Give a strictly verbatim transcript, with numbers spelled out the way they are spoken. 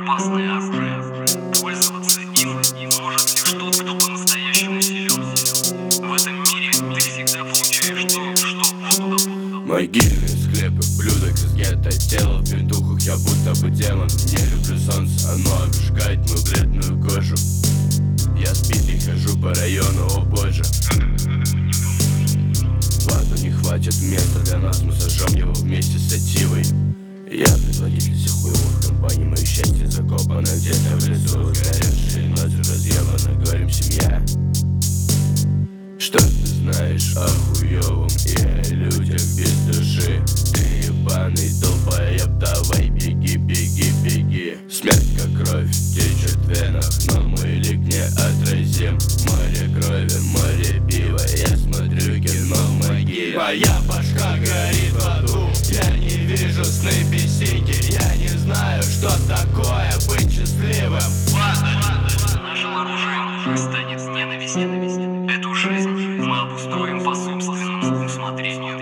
опасное оружие. Пользоваться им может лишь тот, кто по-настоящему силен. В этом мире ты всегда получаешь то, что угодно. Могильные склепы, блюдок из гетто, тело в бинтухах, я будто бы демон. Не люблю солнце, оно обжигает мою бледную кожу. Я сбитый, хожу по району, о боже. Ладно, не хватит места для нас, мы сожжем его вместе с сативой. Я предводитель всех хуевых компаний, мое счастье закопано где-то в лесу. Сгоревшие ночью разъебаны, горем семья. Что ты знаешь о хуевом и о людях без души? Ты ебаный долбоеб, давай беги, беги, беги. Смерть как кровь течет в венах, но мой лик не отразим. Море крови, море пива, я смотрю кино в могиле. Моя башка горит в аду, я не вижу сны песики. Я не знаю, что такое быть счастливым. Нашим оружием станет ненависть. Эту жизнь мы обустроим по собственному усмотрению.